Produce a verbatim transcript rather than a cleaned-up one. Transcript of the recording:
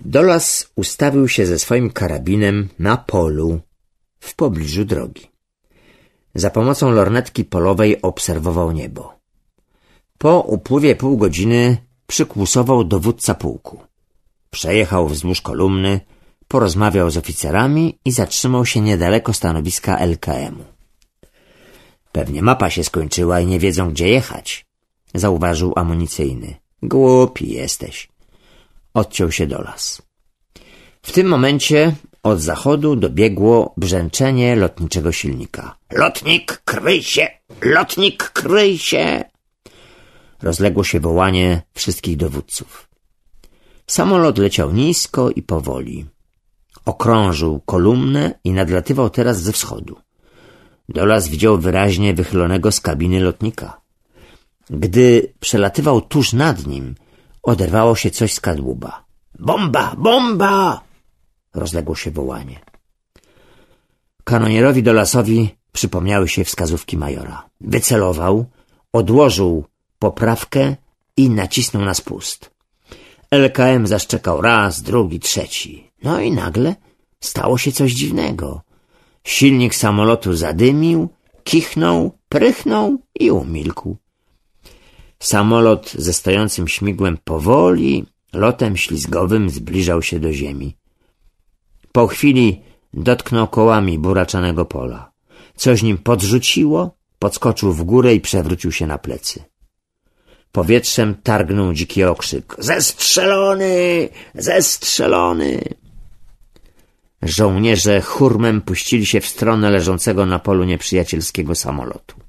Dolas ustawił się ze swoim karabinem na polu w pobliżu drogi. Za pomocą lornetki polowej obserwował niebo. Po upływie pół godziny przykłusował dowódca pułku. Przejechał wzdłuż kolumny, porozmawiał z oficerami i zatrzymał się niedaleko stanowiska L K M-u. Pewnie mapa się skończyła i nie wiedzą, gdzie jechać, zauważył amunicyjny. Głupi jesteś. Odciął się Dolas. W tym momencie od zachodu dobiegło brzęczenie lotniczego silnika. Lotnik, kryj się! Lotnik, kryj się! Rozległo się wołanie wszystkich dowódców. Samolot leciał nisko i powoli. Okrążył kolumnę i nadlatywał teraz ze wschodu. Dolas widział wyraźnie wychylonego z kabiny lotnika. Gdy przelatywał tuż nad nim, oderwało się coś z kadłuba. Bomba! Bomba! Rozległo się wołanie. Kanonierowi Dolasowi przypomniały się wskazówki majora. Wycelował, odłożył poprawkę i nacisnął na spust. L K M zaszczekał raz, drugi, trzeci. No i nagle stało się coś dziwnego. Silnik samolotu zadymił, kichnął, prychnął i umilkł. Samolot ze stojącym śmigłem powoli, lotem ślizgowym zbliżał się do ziemi. Po chwili dotknął kołami buraczanego pola. Coś nim podrzuciło, podskoczył w górę i przewrócił się na plecy. Powietrzem targnął dziki okrzyk. Zestrzelony! Zestrzelony! Żołnierze hurmem puścili się w stronę leżącego na polu nieprzyjacielskiego samolotu.